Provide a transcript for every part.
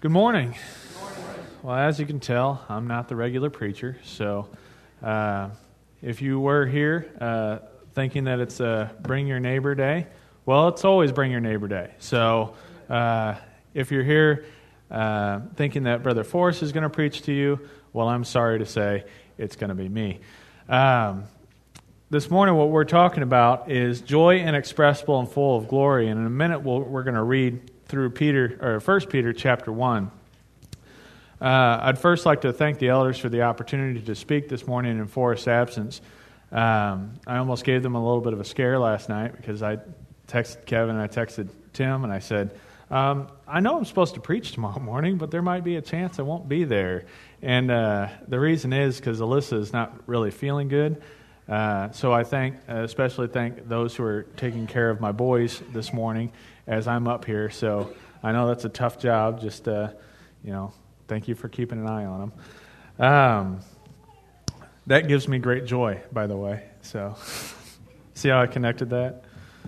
Good morning. Well, as you can tell, I'm not the regular preacher, so if you were here thinking that it's Bring Your Neighbor Day, well, it's always Bring Your Neighbor Day. So if you're here thinking that Brother Forrest is going to preach to you, well, I'm sorry to say it's going to be me. This morning, what we're talking about is joy inexpressible and full of glory, and in a minute, we're going to read through 1 Peter chapter 1. I'd first like to thank the elders for the opportunity to speak this morning in Forrest's absence. I almost gave them a little bit of a scare last night because I texted Kevin and I texted Tim and I said, I know I'm supposed to preach tomorrow morning, but there might be a chance I won't be there. And the reason is because Alyssa is not really feeling good. So I especially thank those who are taking care of my boys this morning as I'm up here. So I know that's a tough job. Just, thank you for keeping an eye on them. That gives me great joy, by the way. So see how I connected that?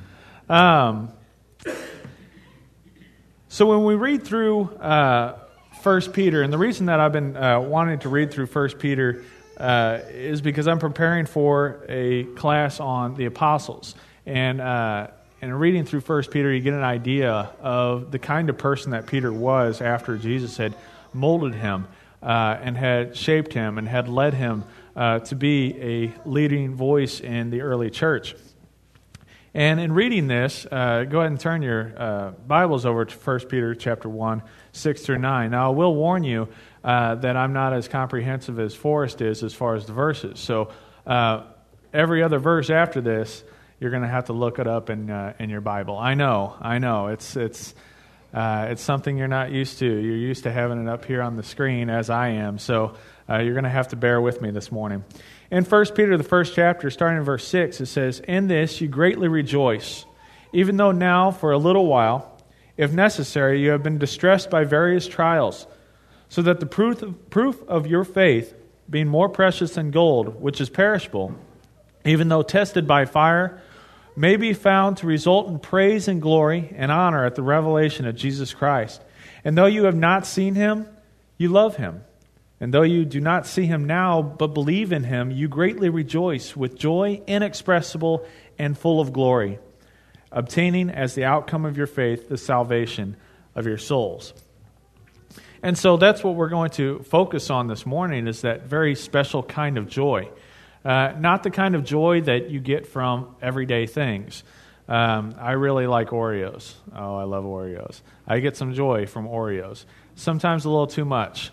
So when we read through 1 Peter, and the reason that I've been wanting to read through 1 Peter is because I'm preparing for a class on the apostles. And reading through 1 Peter, you get an idea of the kind of person that Peter was after Jesus had molded him and had shaped him and had led him to be a leading voice in the early church. And in reading this, go ahead and turn your Bibles over to 1 Peter chapter 1, 6 through 9. Now, I will warn you that I'm not as comprehensive as Forrest is as far as the verses. So every other verse after this, you're going to have to look it up in your Bible. I know. It's something you're not used to. You're used to having it up here on the screen, as I am. So you're going to have to bear with me this morning. In 1 Peter, the first chapter, starting in verse 6, it says, "In this you greatly rejoice, even though now, for a little while, if necessary, you have been distressed by various trials, so that the proof of your faith, being more precious than gold, which is perishable, even though tested by fire, may be found to result in praise and glory and honor at the revelation of Jesus Christ. And though you have not seen him, you love him. And though you do not see him now, but believe in him, you greatly rejoice with joy inexpressible and full of glory, obtaining as the outcome of your faith the salvation of your souls." And so that's what we're going to focus on this morning, is that very special kind of joy. Not the kind of joy that you get from everyday things. I really like Oreos. Oh, I love Oreos. I get some joy from Oreos. Sometimes a little too much.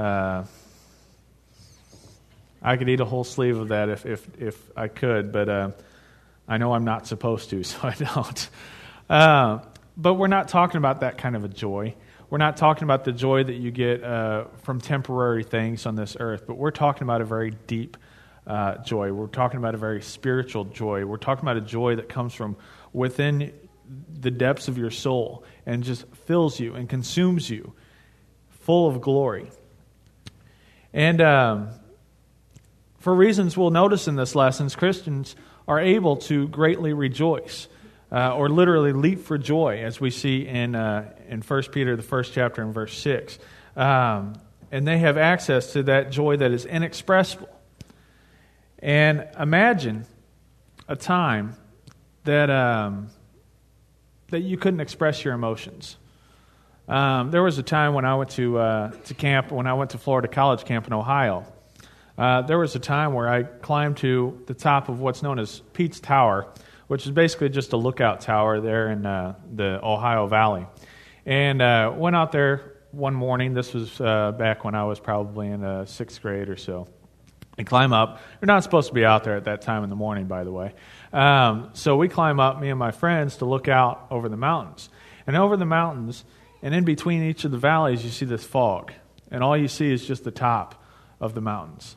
I could eat a whole sleeve of that if I could, but I know I'm not supposed to, so I don't. But we're not talking about that kind of a joy. We're not talking about the joy that you get from temporary things on this earth, but we're talking about a very deep joy. We're talking about a very spiritual joy. We're talking about a joy that comes from within the depths of your soul and just fills you and consumes you, full of glory. And for reasons we'll notice in this lesson, Christians are able to greatly rejoice, or literally leap for joy, as we see in 1 Peter, the first chapter, in verse 6. And they have access to that joy that is inexpressible. And imagine a time that you couldn't express your emotions. There was a time when I went to camp, when I went to Florida College Camp in Ohio. There was a time where I climbed to the top of what's known as Pete's Tower, which is basically just a lookout tower there in the Ohio Valley. And went out there one morning. This was back when I was probably in sixth grade or so. And climb up. You're not supposed to be out there at that time in the morning, by the way. So we climb up, me and my friends, to look out over the mountains. And over the mountains, and in between each of the valleys, you see this fog. And all you see is just the top of the mountains.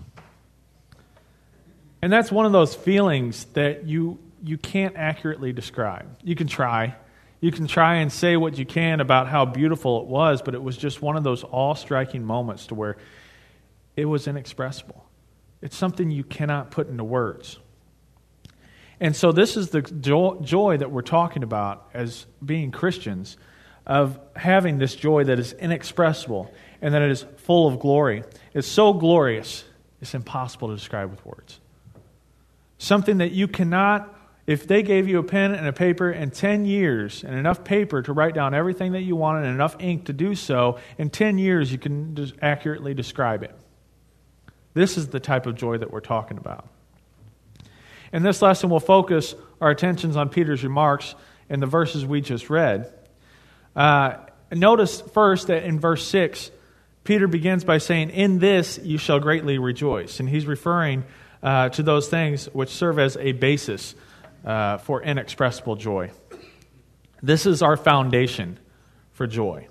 And that's one of those feelings that you can't accurately describe. You can try. You can try and say what you can about how beautiful it was, but it was just one of those awe-striking moments to where it was inexpressible. It's something you cannot put into words. And so this is the joy that we're talking about as being Christians. of having this joy that is inexpressible and that it is full of glory. It's so glorious, it's impossible to describe with words. Something that you cannot, if they gave you a pen and a paper and 10 years and enough paper to write down everything that you wanted and enough ink to do so, in 10 years you can just accurately describe it. This is the type of joy that we're talking about. In this lesson, we'll focus our attentions on Peter's remarks in the verses we just read. Notice first that in verse 6, Peter begins by saying, "In this you shall greatly rejoice." And he's referring to those things which serve as a basis for inexpressible joy. This is our foundation for joy.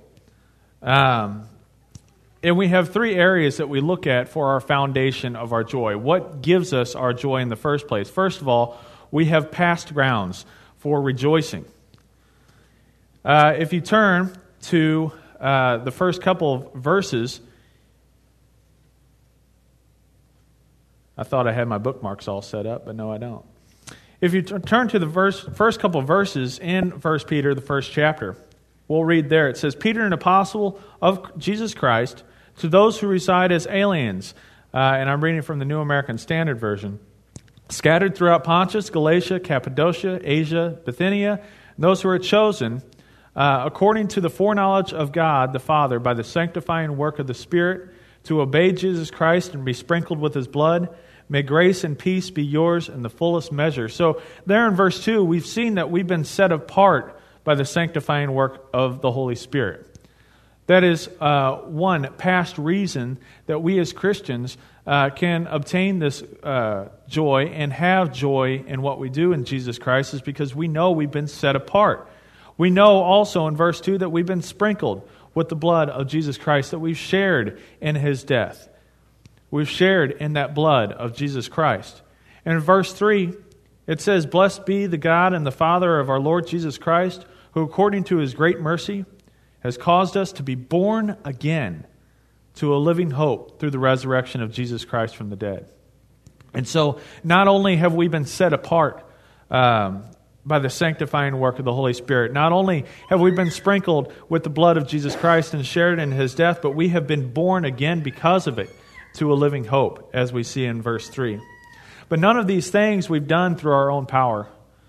And we have three areas that we look at for our foundation of our joy. What gives us our joy in the first place? First of all, we have past grounds for rejoicing. If you turn to the first couple of verses, I thought I had my bookmarks all set up, but no, I don't. If you turn to the first couple of verses in 1 Peter, the first chapter, we'll read there. It says, "Peter, an apostle of Jesus Christ, to those who reside as aliens," and I'm reading from the New American Standard Version, "scattered throughout Pontus, Galatia, Cappadocia, Asia, Bithynia, those who are chosen, according to the foreknowledge of God the Father, by the sanctifying work of the Spirit, to obey Jesus Christ and be sprinkled with His blood, may grace and peace be yours in the fullest measure." So there in verse 2, we've seen that we've been set apart by the sanctifying work of the Holy Spirit. That is one past reason that we as Christians can obtain this joy and have joy in what we do in Jesus Christ, is because we know we've been set apart. We know also in verse 2 that we've been sprinkled with the blood of Jesus Christ, that we've shared in His death. We've shared in that blood of Jesus Christ. And in verse 3, it says, "Blessed be the God and the Father of our Lord Jesus Christ, who according to His great mercy has caused us to be born again to a living hope through the resurrection of Jesus Christ from the dead." And so not only have we been set apart by the sanctifying work of the Holy Spirit, not only have we been sprinkled with the blood of Jesus Christ and shared in His death, but we have been born again because of it to a living hope, as we see in verse 3. But none of these things we've done through our own power.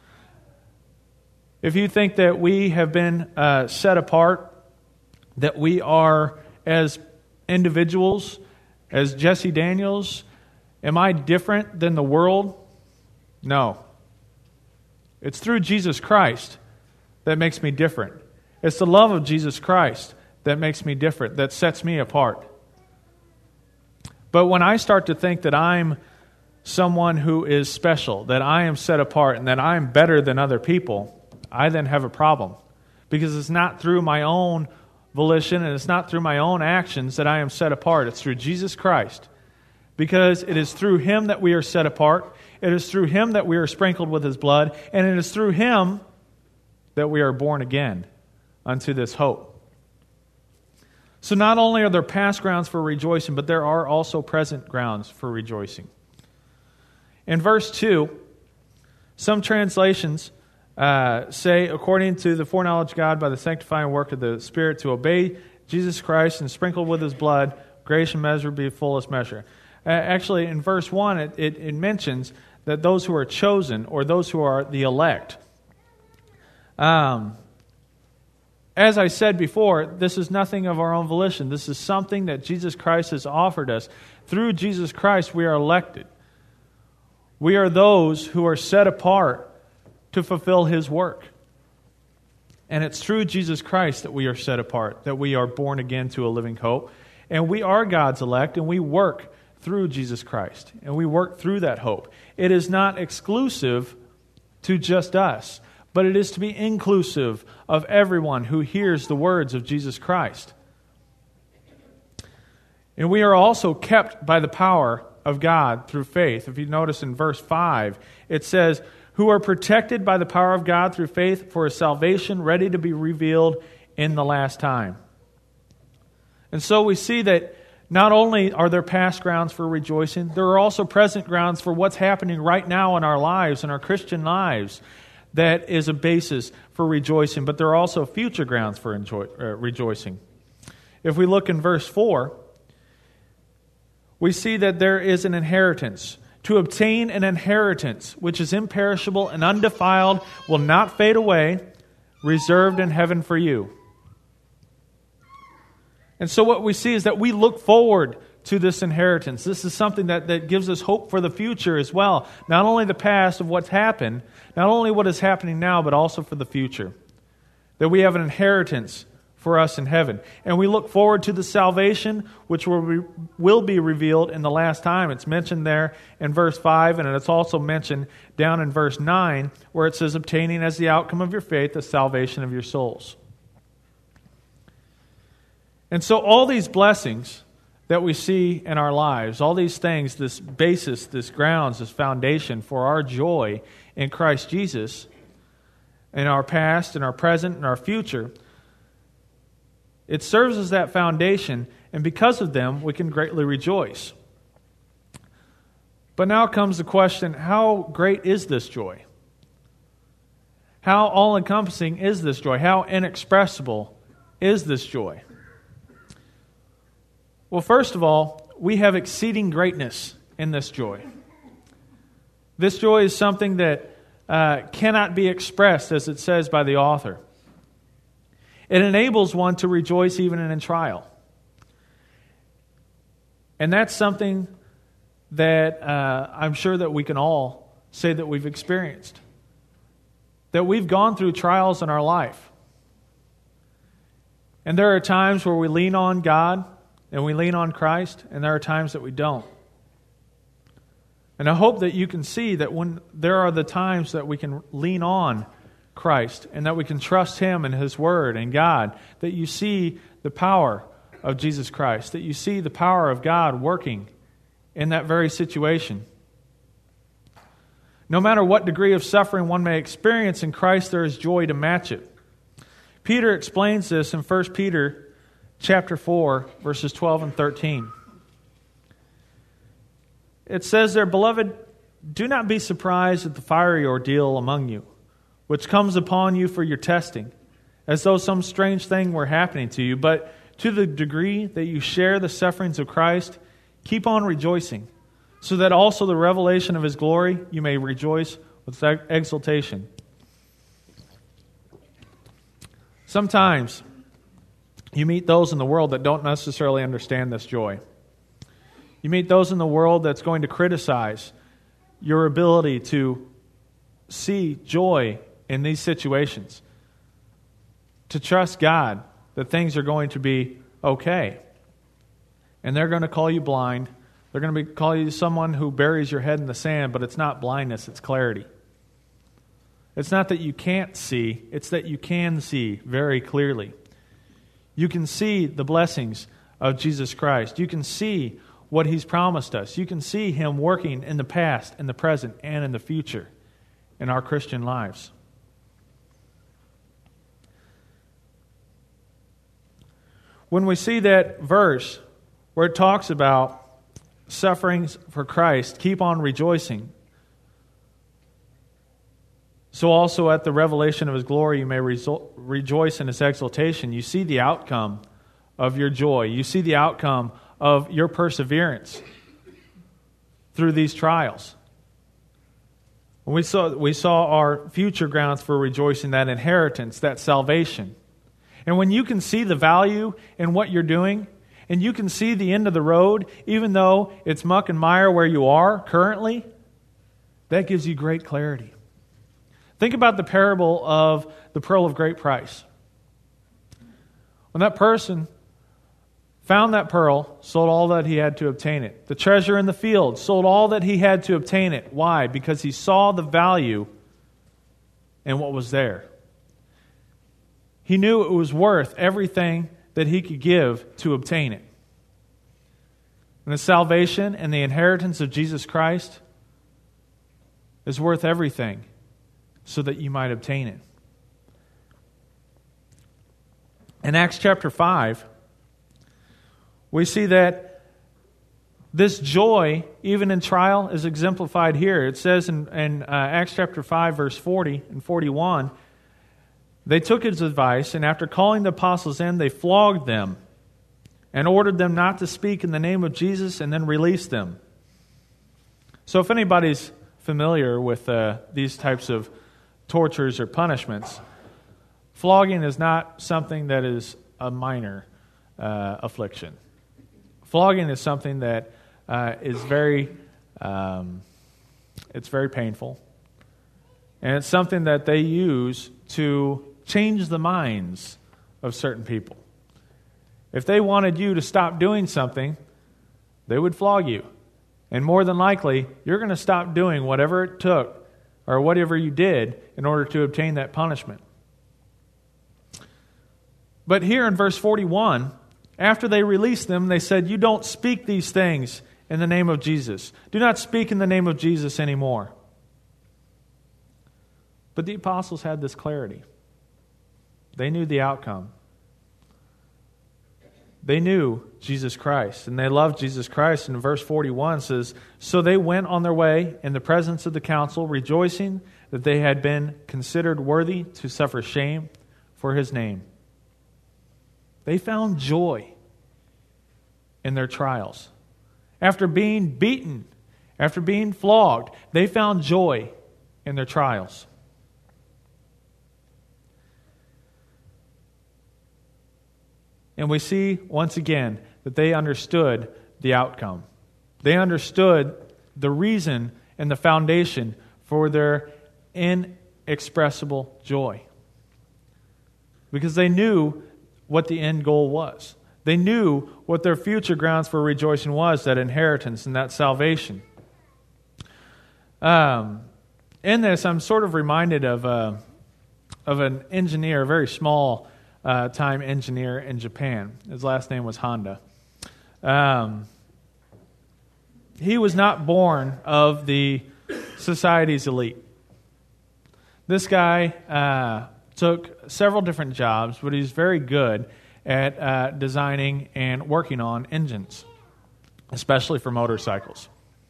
If you think that we have been set apart, that we are, as individuals, as Jesse Daniels, am I different than the world? No. It's through Jesus Christ that makes me different. It's the love of Jesus Christ that makes me different, that sets me apart. But when I start to think that I'm someone who is special, that I am set apart, and that I'm better than other people, I then have a problem. Because it's not through my own volition and it's not through my own actions that I am set apart. It's through Jesus Christ. Because it is through Him that we are set apart. It is through Him that we are sprinkled with His blood. And it is through Him that we are born again unto this hope. So not only are there past grounds for rejoicing, but there are also present grounds for rejoicing. In verse 2, some translations say, according to the foreknowledge of God by the sanctifying work of the Spirit, to obey Jesus Christ and sprinkled with His blood, grace and measure be fullest measure. Actually, in verse 1, it mentions that those who are chosen, or those who are the elect. As I said before, this is nothing of our own volition. This is something that Jesus Christ has offered us. Through Jesus Christ, we are elected. We are those who are set apart to fulfill His work. And it's through Jesus Christ that we are set apart, that we are born again to a living hope. And we are God's elect, and we work through Jesus Christ. And we work through that hope. It is not exclusive to just us, but it is to be inclusive of everyone who hears the words of Jesus Christ. And we are also kept by the power of God through faith. If you notice in verse 5, it says, who are protected by the power of God through faith for a salvation ready to be revealed in the last time. And so we see that not only are there past grounds for rejoicing, there are also present grounds for what's happening right now in our lives, in our Christian lives, that is a basis for rejoicing, but there are also future grounds for rejoicing. If we look in verse 4, we see that there is an inheritance. To obtain an inheritance which is imperishable and undefiled, will not fade away, reserved in heaven for you. And so what we see is that we look forward to this inheritance. This is something that gives us hope for the future as well. Not only the past of what's happened, not only what is happening now, but also for the future. That we have an inheritance for us in heaven. And we look forward to the salvation which will be revealed in the last time. It's mentioned there in verse 5, and it's also mentioned down in verse 9, where it says, obtaining as the outcome of your faith the salvation of your souls. And so all these blessings that we see in our lives, all these things, this basis, this grounds, this foundation for our joy in Christ Jesus, in our past, in our present, in our future, it serves as that foundation, and because of them, we can greatly rejoice. But now comes the question, how great is this joy? How all-encompassing is this joy? How inexpressible is this joy? Well, first of all, we have exceeding greatness in this joy. This joy is something that cannot be expressed, as it says by the author. It enables one to rejoice even in trial. And that's something that I'm sure that we can all say that we've experienced. That we've gone through trials in our life. And there are times where we lean on God and we lean on Christ, and there are times that we don't. And I hope that you can see that when there are the times that we can lean on Christ and that we can trust Him and His Word and God, that you see the power of Jesus Christ, that you see the power of God working in that very situation. No matter what degree of suffering one may experience in Christ, there is joy to match it. Peter explains this in 1 Peter chapter 4, verses 12 and 13. It says there, beloved, do not be surprised at the fiery ordeal among you, which comes upon you for your testing, as though some strange thing were happening to you. But to the degree that you share the sufferings of Christ, keep on rejoicing, so that also the revelation of His glory you may rejoice with exultation. Sometimes you meet those in the world that don't necessarily understand this joy. You meet those in the world that's going to criticize your ability to see joy in these situations, to trust God that things are going to be okay. And they're going to call you blind. They're going to call you someone who buries your head in the sand, but it's not blindness, it's clarity. It's not that you can't see, it's that you can see very clearly. You can see the blessings of Jesus Christ. You can see what He's promised us. You can see Him working in the past, in the present, and in the future in our Christian lives. When we see that verse where it talks about sufferings for Christ, keep on rejoicing. So also at the revelation of His glory you may rejoice in His exaltation. You see the outcome of your joy. You see the outcome of your perseverance through these trials. We saw our future grounds for rejoicing, that inheritance, that salvation. And when you can see the value in what you're doing, and you can see the end of the road, even though it's muck and mire where you are currently, that gives you great clarity. Think about the parable of the pearl of great price. When that person found that pearl, sold all that he had to obtain it. The treasure in the field, sold all that he had to obtain it. Why? Because he saw the value in what was there. He knew it was worth everything that he could give to obtain it. And the salvation and the inheritance of Jesus Christ is worth everything so that you might obtain it. In Acts chapter 5, we see that This joy, even in trial, is exemplified here. It says in Acts chapter 5, verse 40 and 41, they took his advice, and after calling the apostles in, they flogged them and ordered them not to speak in the name of Jesus, and then released them. So if anybody's familiar with these types of tortures or punishments, flogging is not something that is a minor affliction. Flogging is something that is very painful, and it's something that they use to change the minds of certain people. If they wanted you to stop doing something, they would flog you. And more than likely, you're going to stop doing whatever it took or whatever you did in order to obtain that punishment. But here in verse 41, after they released them, they said, "You don't speak these things in the name of Jesus. Do not speak in the name of Jesus anymore." But the apostles had this clarity. They knew the outcome. They knew Jesus Christ, and they loved Jesus Christ. And verse 41 says, "So they went on their way in the presence of the council, rejoicing that they had been considered worthy to suffer shame for His name." They found joy in their trials. After being beaten, after being flogged, they found joy in their trials. And we see, once again, that they understood the outcome. They understood the reason and the foundation for their inexpressible joy. Because they knew what the end goal was. They knew what their future grounds for rejoicing was, that inheritance and that salvation. In this, I'm sort of reminded of an engineer, a very small time engineer in Japan. His last name was Honda. He was not born of the society's elite. This guy took several different jobs, but he's very good at designing and working on engines, especially for motorcycles.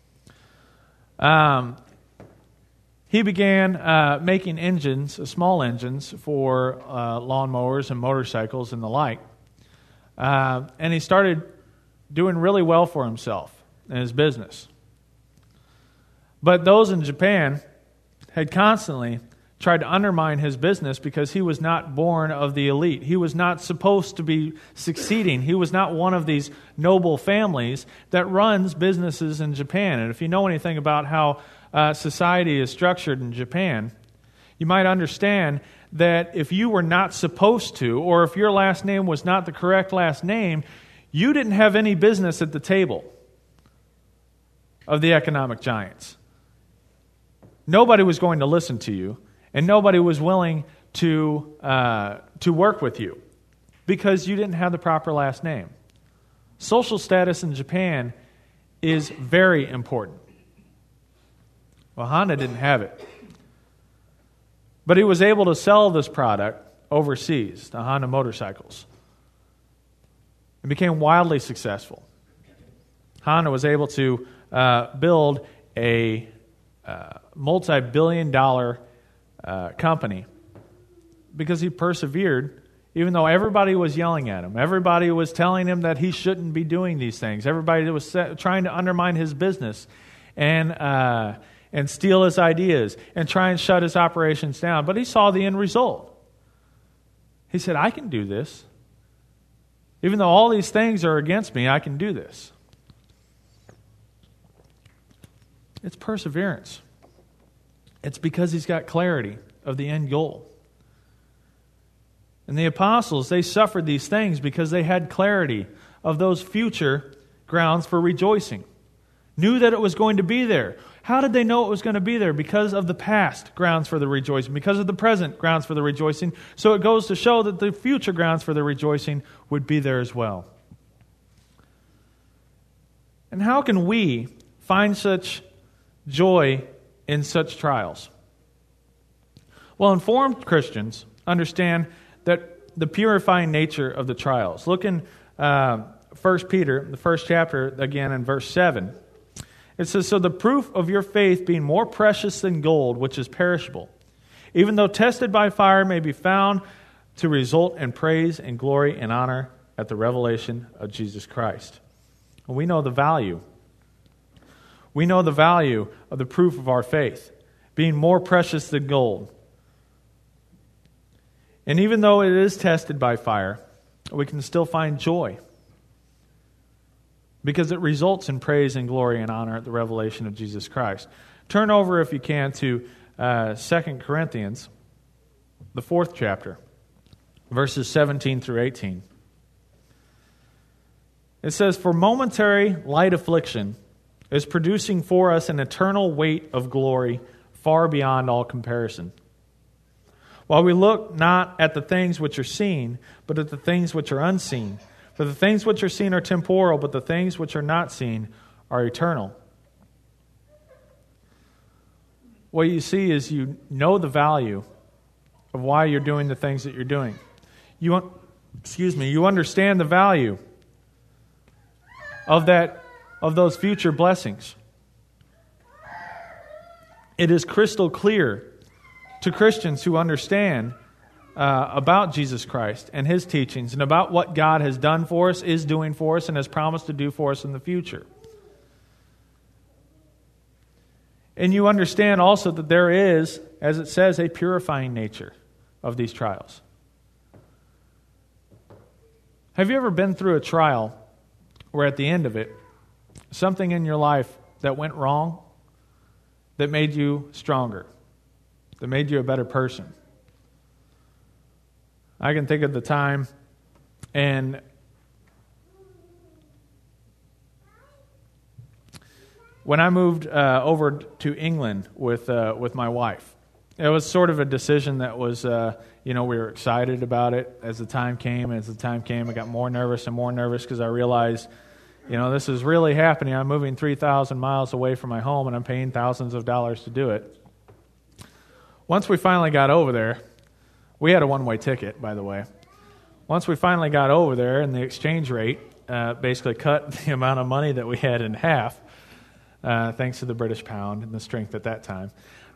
He began making engines, small engines, for lawnmowers and motorcycles and the like. And he started doing really well for himself in his business. But those in Japan had constantly tried to undermine his business because he was not born of the elite. He was not supposed to be succeeding. He was not one of these noble families that runs businesses in Japan. And if you know anything about how society is structured in Japan, you might understand that if you were not supposed to, or if your last name was not the correct last name, you didn't have any business at the table of the economic giants. Nobody was going to listen to you, and nobody was willing to work with you because you didn't have the proper last name. Social status in Japan is very important. Well, Honda didn't have it. But he was able to sell this product overseas, the Honda motorcycles. It became wildly successful. Honda was able to build a multi-billion-dollar company because he persevered, even though everybody was yelling at him. Everybody was telling him that he shouldn't be doing these things. Everybody was trying to undermine his business and steal his ideas and try and shut his operations down. But he saw the end result. He said, I can do this. Even though all these things are against me, I can do this. It's perseverance. It's because he's got clarity of the end goal. And the apostles, they suffered these things because they had clarity of those future grounds for rejoicing. Knew that it was going to be there. How did they know it was going to be there? Because of the past grounds for the rejoicing, because of the present grounds for the rejoicing. So it goes to show that the future grounds for the rejoicing would be there as well. And how can we find such joy in such trials? Well, informed Christians understand that the purifying nature of the trials. Look in 1 1 Peter, the first chapter, again in verse 7. It says, "So the proof of your faith being more precious than gold, which is perishable, even though tested by fire, may be found to result in praise and glory and honor at the revelation of Jesus Christ." And we know the value. We know the value of the proof of our faith, being more precious than gold. And even though it is tested by fire, we can still find joy, because it results in praise and glory and honor at the revelation of Jesus Christ. Turn over, if you can, to 2 Corinthians, the 4th chapter, verses 17 through 18. It says, "For momentary light affliction is producing for us an eternal weight of glory far beyond all comparison. While we look not at the things which are seen, but at the things which are unseen. For the things which are seen are temporal, but the things which are not seen are eternal." What you see is you know the value of why you're doing the things that you're doing. You understand the value of those future blessings. It is crystal clear to Christians who understand about Jesus Christ and His teachings and about what God has done for us, is doing for us, and has promised to do for us in the future. And you understand also that there is, as it says, a purifying nature of these trials. Have you ever been through a trial where at the end of it, something in your life that went wrong that made you stronger, that made you a better person? I can think of the time, and when I moved over to England with my wife, it was sort of a decision that was, we were excited about it as the time came. And as the time came, I got more nervous and more nervous because I realized, this is really happening. I'm moving 3,000 miles away from my home, and I'm paying thousands of dollars to do it. Once we finally got over there, we had a one-way ticket, by the way. Once we finally got over there, and the exchange rate basically cut the amount of money that we had in half, thanks to the British pound and the strength at that time.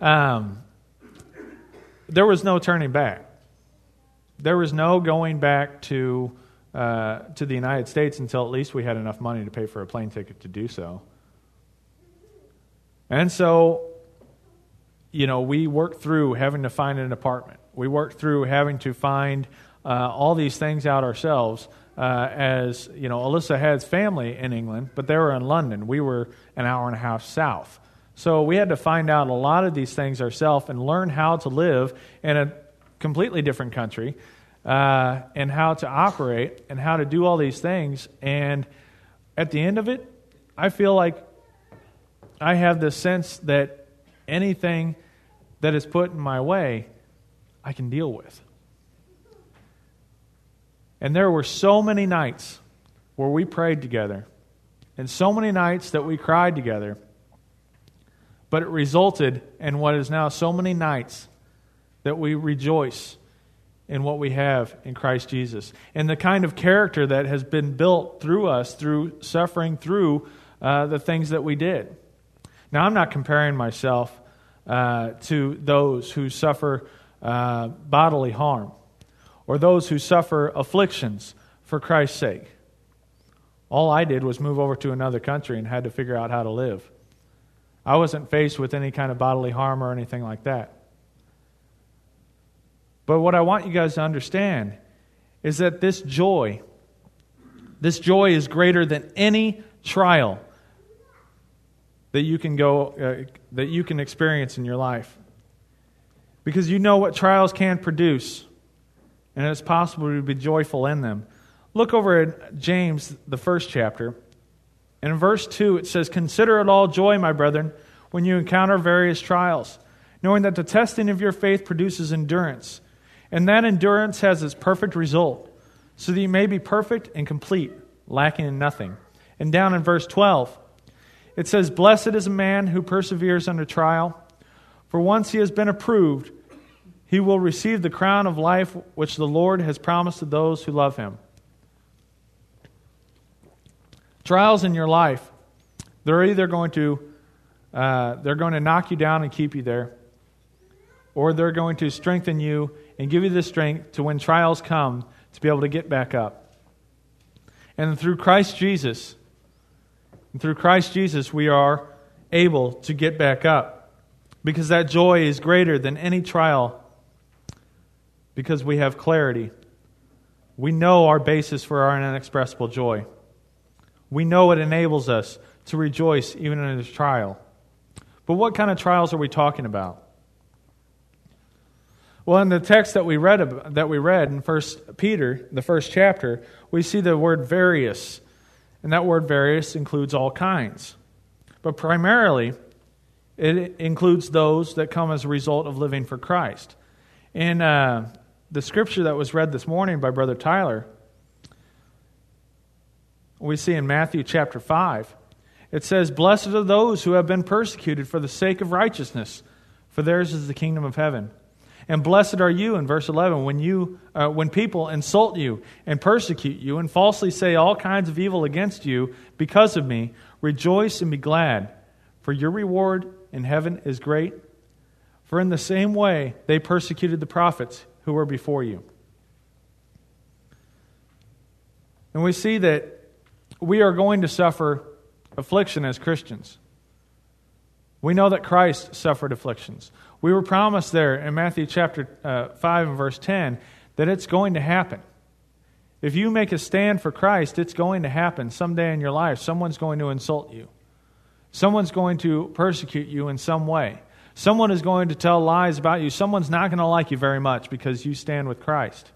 There was no turning back. There was no going back to the United States until at least we had enough money to pay for a plane ticket to do so. And so, we worked through having to find an apartment. We worked through having to find all these things out ourselves. As Alyssa has family in England, but they were in London. We were an hour and a half south. So we had to find out a lot of these things ourselves and learn how to live in a completely different country, and how to operate and how to do all these things. And at the end of it, I feel like I have this sense that anything that is put in my way, I can deal with. And there were so many nights where we prayed together, and so many nights that we cried together, but it resulted in what is now so many nights that we rejoice in what we have in Christ Jesus, and the kind of character that has been built through us, through suffering through the things that we did. Now, I'm not comparing myself to those who suffer bodily harm, or those who suffer afflictions for Christ's sake. All I did was move over to another country and had to figure out how to live. I wasn't faced with any kind of bodily harm or anything like that. But what I want you guys to understand is that this joy is greater than any trial that you can experience in your life. Because you know what trials can produce, and it's possible to be joyful in them. Look over at James, the 1st chapter. And in verse 2, it says, "Consider it all joy, my brethren, when you encounter various trials, knowing that the testing of your faith produces endurance. And that endurance has its perfect result, so that you may be perfect and complete, lacking in nothing." And down in verse 12, it says, "Blessed is a man who perseveres under trial, for once he has been approved, he will receive the crown of life which the Lord has promised to those who love Him." Trials in your life, they're either going to knock you down and keep you there, or they're going to strengthen you and give you the strength to, when trials come, to be able to get back up. And through Christ Jesus, we are able to get back up, because that joy is greater than any trial, because we have clarity. We know our basis for our inexpressible joy. We know it enables us to rejoice even in a trial. But what kind of trials are we talking about? Well, in the text that we read in 1 Peter, the first chapter, we see the word various. And that word various includes all kinds. But primarily, it includes those that come as a result of living for Christ. In the scripture that was read this morning by Brother Tyler, we see in Matthew chapter 5, it says, "Blessed are those who have been persecuted for the sake of righteousness, for theirs is the kingdom of heaven. And blessed are you," in verse 11, when people insult you and persecute you and falsely say all kinds of evil against you because of me. Rejoice and be glad, for your reward in heaven is great. For in the same way they persecuted the prophets who were before you. And we see that we are going to suffer affliction as Christians. We know that Christ suffered afflictions. We were promised there in Matthew chapter 5 and verse 10 that it's going to happen. If you make a stand for Christ, it's going to happen someday in your life. Someone's going to insult you. Someone's going to persecute you in some way. Someone is going to tell lies about you. Someone's not going to like you very much because you stand with Christ.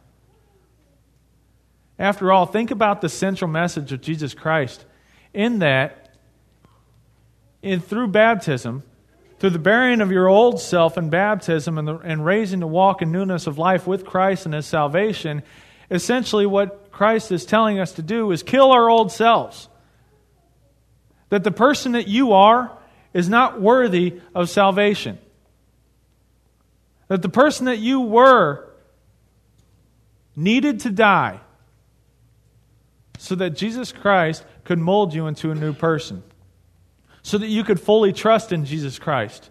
After all, think about the central message of Jesus Christ in that, through baptism, through the burying of your old self in baptism and raising to walk in newness of life with Christ and His salvation, essentially what Christ is telling us to do is kill our old selves. That the person that you are is not worthy of salvation. That the person that you were needed to die so that Jesus Christ could mold you into a new person. So that you could fully trust in Jesus Christ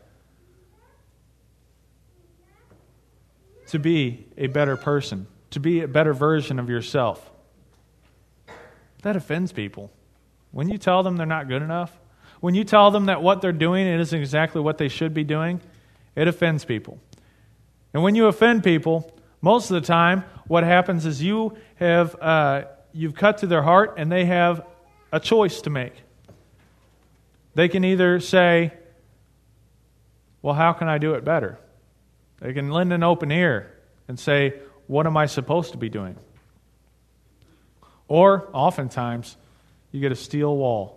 to be a better person, to be a better version of yourself. That offends people. When you tell them they're not good enough, when you tell them that what they're doing isn't exactly what they should be doing, it offends people. And when you offend people, most of the time, what happens is you've cut to their heart and they have a choice to make. They can either say, well, how can I do it better? They can lend an open ear and say, what am I supposed to be doing? Or, oftentimes, you get a steel wall.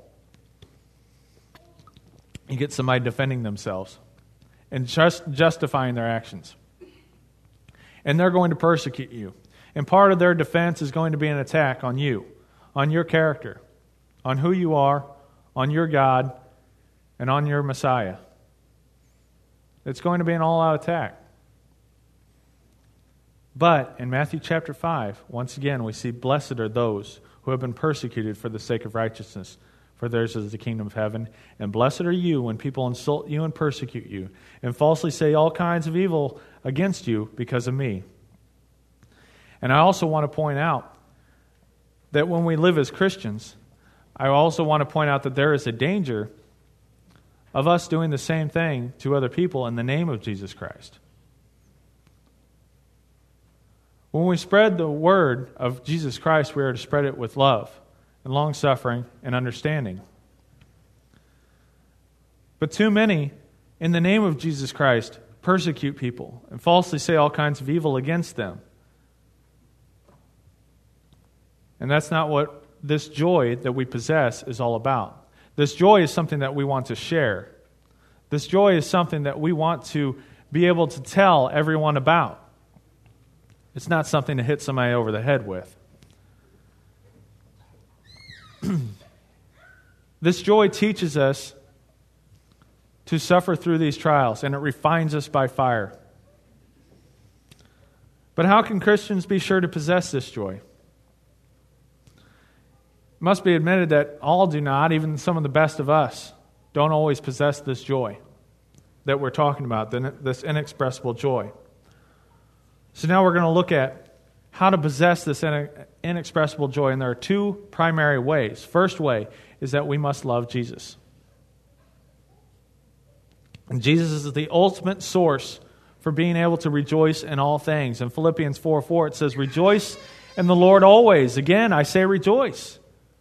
You get somebody defending themselves and just justifying their actions. And they're going to persecute you. And part of their defense is going to be an attack on you, on your character, on who you are, on your God, and on your Messiah. It's going to be an all-out attack. But in Matthew chapter 5, once again, we see blessed are those who have been persecuted for the sake of righteousness, for theirs is the kingdom of heaven. And blessed are you when people insult you and persecute you, and falsely say all kinds of evil against you because of me. And I also want to point out that when we live as Christians, I also want to point out that there is a danger of us doing the same thing to other people in the name of Jesus Christ. When we spread the word of Jesus Christ, we are to spread it with love and long-suffering and understanding. But too many, in the name of Jesus Christ, persecute people and falsely say all kinds of evil against them. And that's not what this joy that we possess is all about. This joy is something that we want to share. This joy is something that we want to be able to tell everyone about. It's not something to hit somebody over the head with. This joy teaches us to suffer through these trials, and it refines us by fire. But how can Christians be sure to possess this joy? must be admitted that all do not, even some of the best of us, don't always possess this joy that we're talking about, this inexpressible joy. So now we're going to look at how to possess this inexpressible joy, and there are two primary ways. First way is that we must love Jesus. And Jesus is the ultimate source for being able to rejoice in all things. In Philippians 4:4 it says, "Rejoice in the Lord always." Again, I say rejoice.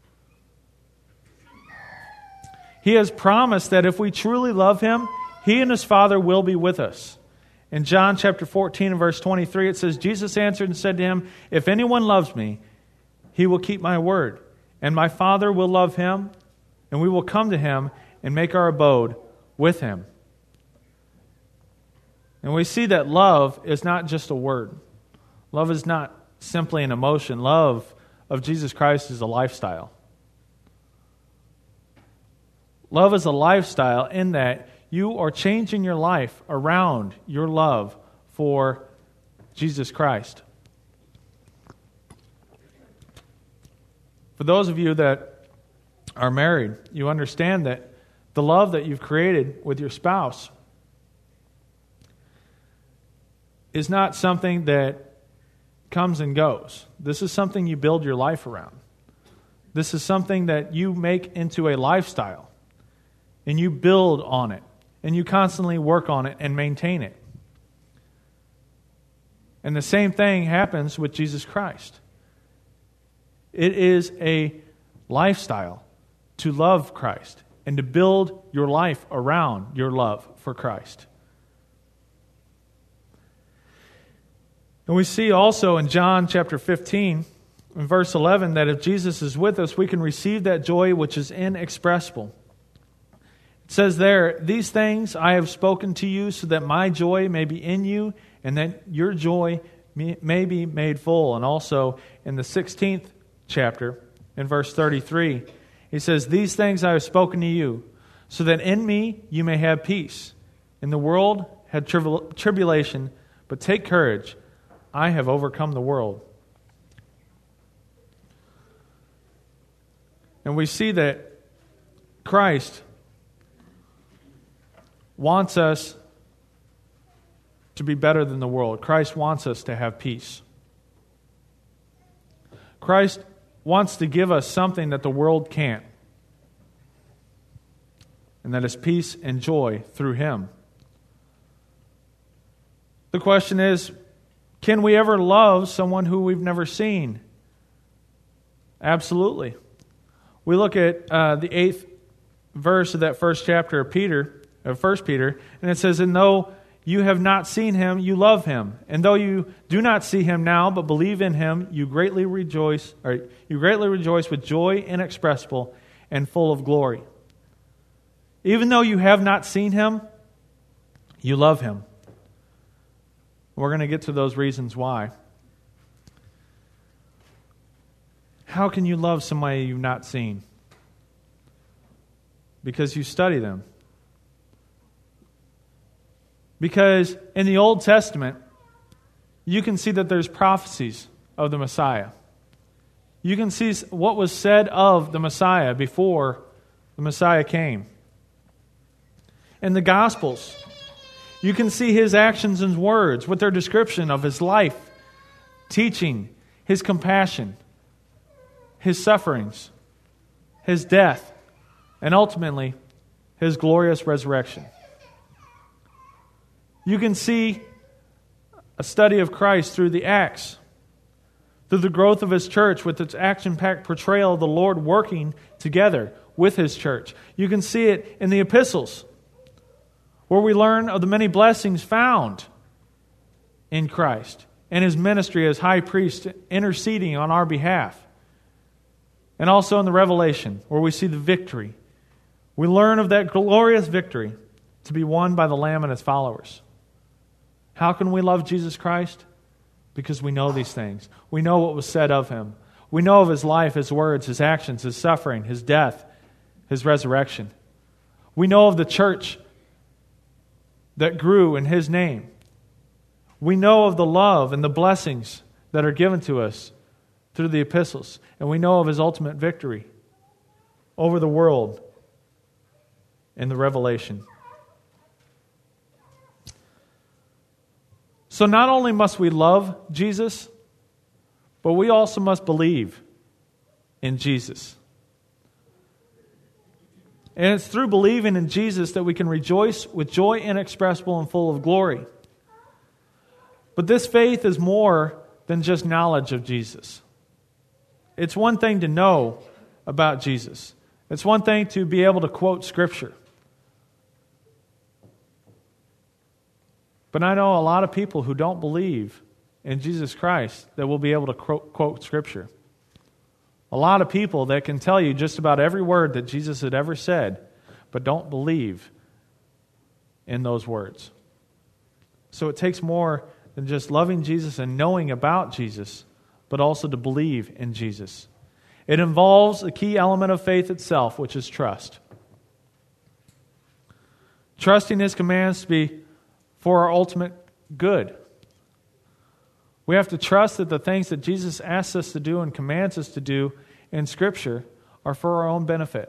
He has promised that if we truly love Him, He and His Father will be with us. In John chapter 14 and verse 23, it says, "Jesus answered and said to him, 'If anyone loves me, he will keep my word, and my Father will love him, and we will come to him and make our abode with him.'" And we see that love is not just a word. Love is not simply an emotion. Love of Jesus Christ is a lifestyle. Love is a lifestyle in that you are changing your life around your love for Jesus Christ. For those of you that are married, you understand that the love that you've created with your spouse is not something that comes and goes. This is something you build your life around. This is something that you make into a lifestyle, and you build on it, and you constantly work on it and maintain it. And the same thing happens with Jesus Christ. It is a lifestyle to love Christ and to build your life around your love for Christ. And we see also in John chapter 15, in verse 11, that if Jesus is with us, we can receive that joy which is inexpressible. It says there, "These things I have spoken to you so that my joy may be in you and that your joy may be made full." And also in the 16th chapter, in verse 33, he says, "These things I have spoken to you so that in me you may have peace. In the world had tribulation, but take courage. I have overcome the world." And we see that Christ wants us to be better than the world. Christ wants us to have peace. Christ wants to give us something that the world can't, and that is peace and joy through Him. The question is, can we ever love someone who we've never seen? Absolutely. We look at the 8th verse of that first chapter of 1 Peter, and it says, "And though you have not seen Him, you love Him. And though you do not see Him now, but believe in Him, you greatly rejoice with joy inexpressible and full of glory." Even though you have not seen Him, you love Him. We're going to get to those reasons why. How can you love somebody you've not seen? Because you study them. Because in the Old Testament, you can see that there's prophecies of the Messiah. You can see what was said of the Messiah before the Messiah came. In the Gospels, you can see His actions and words with their description of His life, teaching, His compassion, His sufferings, His death, and ultimately, His glorious resurrection. You can see a study of Christ through the Acts, through the growth of His church with its action-packed portrayal of the Lord working together with His church. You can see it in the epistles, where we learn of the many blessings found in Christ and His ministry as high priest interceding on our behalf. And also in the Revelation, where we see the victory. We learn of that glorious victory to be won by the Lamb and His followers. How can we love Jesus Christ? Because we know these things. We know what was said of Him. We know of His life, His words, His actions, His suffering, His death, His resurrection. We know of the church that grew in His name. We know of the love and the blessings that are given to us through the epistles. And we know of His ultimate victory over the world in the Revelation. So not only must we love Jesus, but we also must believe in Jesus. And it's through believing in Jesus that we can rejoice with joy inexpressible and full of glory. But this faith is more than just knowledge of Jesus. It's one thing to know about Jesus. It's one thing to be able to quote Scripture. But I know a lot of people who don't believe in Jesus Christ that will be able to quote Scripture. A lot of people that can tell you just about every word that Jesus had ever said, but don't believe in those words. So it takes more than just loving Jesus and knowing about Jesus, but also to believe in Jesus. It involves a key element of faith itself, which is trust. Trusting His commands to be for our ultimate good. We have to trust that the things that Jesus asks us to do and commands us to do in Scripture are for our own benefit.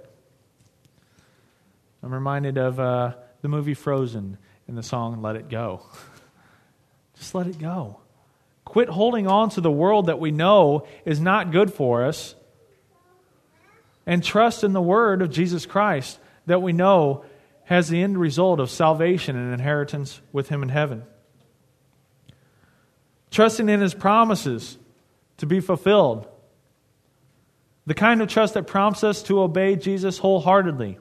I'm reminded of the movie Frozen and the song Let It Go. Just let it go. Quit holding on to the world that we know is not good for us, and trust in the word of Jesus Christ that we know has the end result of salvation and inheritance with Him in heaven. Trusting in His promises to be fulfilled. The kind of trust that prompts us to obey Jesus wholeheartedly.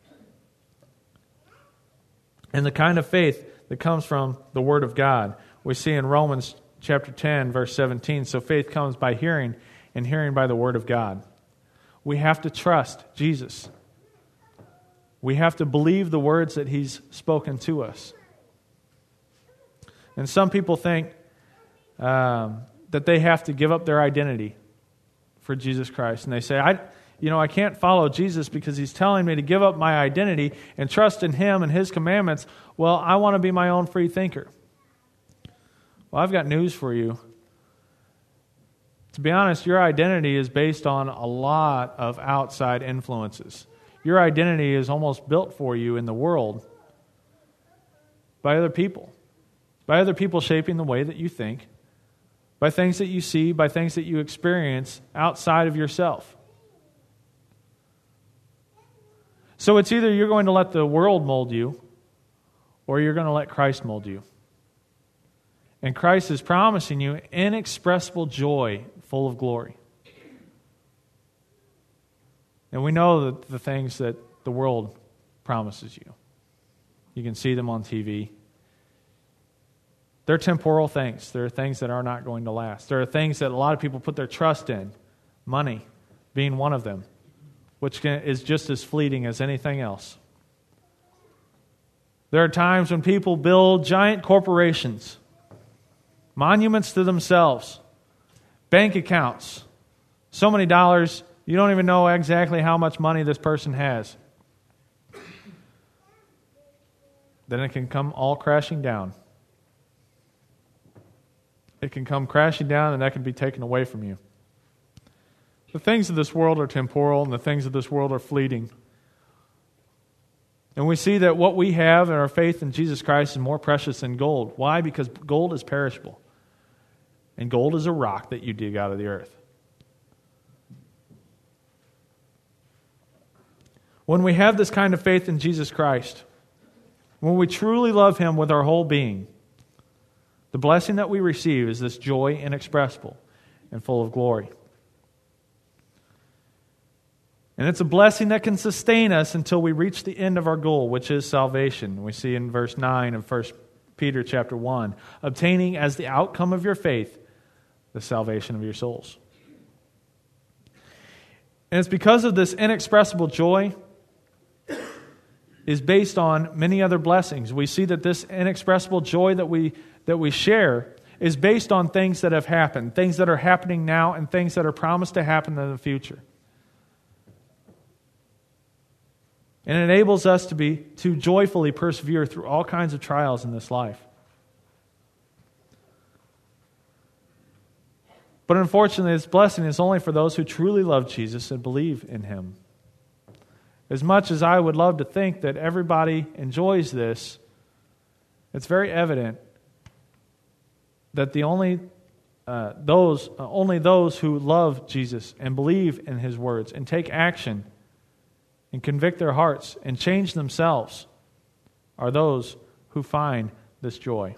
And the kind of faith that comes from the Word of God. We see in Romans chapter 10, verse 17, so faith comes by hearing, and hearing by the Word of God. We have to trust Jesus. We have to believe the words that He's spoken to us. And some people think that they have to give up their identity for Jesus Christ. And they say, I can't follow Jesus because He's telling me to give up my identity and trust in Him and His commandments. Well, I want to be my own free thinker. Well, I've got news for you. To be honest, your identity is based on a lot of outside influences. Your identity is almost built for you in the world by other people. By other people shaping the way that you think, by things that you see, by things that you experience outside of yourself. So it's either you're going to let the world mold you, or you're going to let Christ mold you. And Christ is promising you inexpressible joy, full of glory. And we know that the things that the world promises you. You can see them on TV. They're temporal things. They're things that are not going to last. There are things that a lot of people put their trust in. Money being one of them, which is just as fleeting as anything else. There are times when people build giant corporations, monuments to themselves, bank accounts, so many dollars, you don't even know exactly how much money this person has. Then it can come all crashing down. It can come crashing down, and that can be taken away from you. The things of this world are temporal, and the things of this world are fleeting. And we see that what we have in our faith in Jesus Christ is more precious than gold. Why? Because gold is perishable. And gold is a rock that you dig out of the earth. When we have this kind of faith in Jesus Christ, when we truly love Him with our whole being, the blessing that we receive is this joy inexpressible and full of glory. And it's a blessing that can sustain us until we reach the end of our goal, which is salvation. We see in verse 9 of 1 Peter chapter 1, obtaining as the outcome of your faith the salvation of your souls. And it's because of this inexpressible joy is based on many other blessings. We see that this inexpressible joy that we share is based on things that have happened, things that are happening now, and things that are promised to happen in the future. And it enables us to joyfully persevere through all kinds of trials in this life. But unfortunately, this blessing is only for those who truly love Jesus and believe in Him. As much as I would love to think that everybody enjoys this, it's very evident that only those who love Jesus and believe in His words and take action and convict their hearts and change themselves are those who find this joy.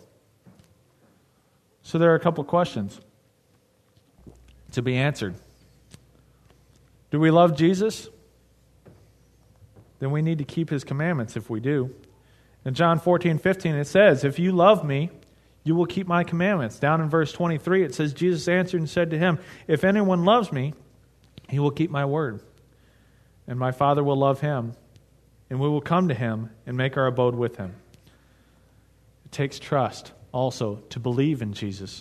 So there are a couple of questions to be answered. Do we love Jesus? Then we need to keep His commandments if we do. In John 14:15 it says, "If you love me, you will keep my commandments." Down in verse 23 it says, "Jesus answered and said to him, if anyone loves me, he will keep my word. And my Father will love him, and we will come to him and make our abode with him." It takes trust also to believe in Jesus.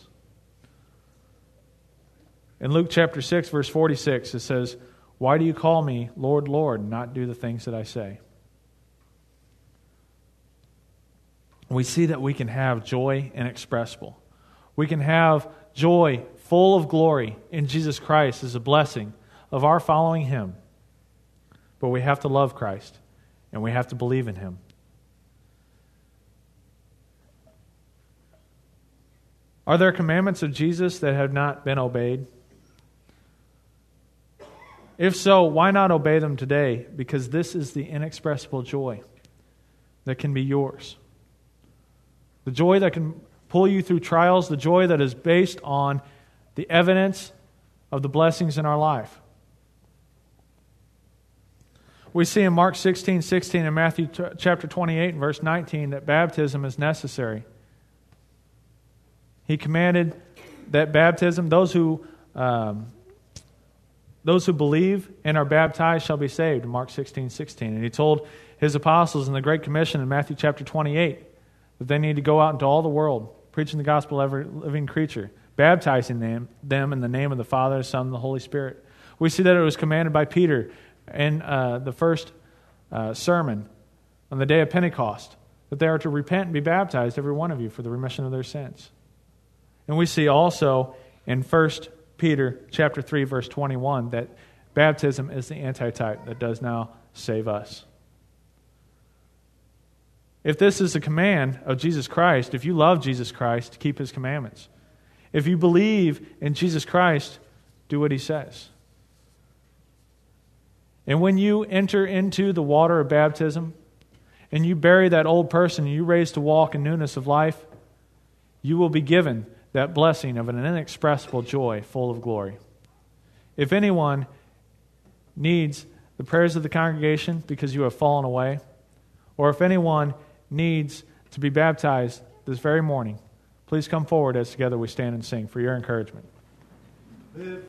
In Luke chapter 6, verse 46, it says, "Why do you call me Lord, Lord, and not do the things that I say?" We see that we can have joy inexpressible. We can have joy full of glory in Jesus Christ as a blessing of our following Him. But we have to love Christ, and we have to believe in Him. Are there commandments of Jesus that have not been obeyed? If so, why not obey them today? Because this is the inexpressible joy that can be yours. The joy that can pull you through trials, the joy that is based on the evidence of the blessings in our life. We see in Mark 16:16 and Matthew chapter 28 and verse 19 that baptism is necessary. He commanded that baptism, those who believe and are baptized shall be saved, in Mark 16:16. And He told His apostles in the Great Commission in Matthew chapter 28 that they need to go out into all the world, preaching the gospel to every living creature, baptizing them in the name of the Father, the Son, and the Holy Spirit. We see that it was commanded by Peter in the first sermon on the day of Pentecost, that they are to repent and be baptized, every one of you, for the remission of their sins. And we see also in 1 Peter chapter 3, verse 21, that baptism is the antitype that does now save us. If this is a command of Jesus Christ, if you love Jesus Christ, keep His commandments. If you believe in Jesus Christ, do what He says. And when you enter into the water of baptism, and you bury that old person, and you raise to walk in newness of life, you will be given that blessing of an inexpressible joy full of glory. If anyone needs the prayers of the congregation because you have fallen away, or if anyone needs to be baptized this very morning, please come forward as together we stand and sing for your encouragement.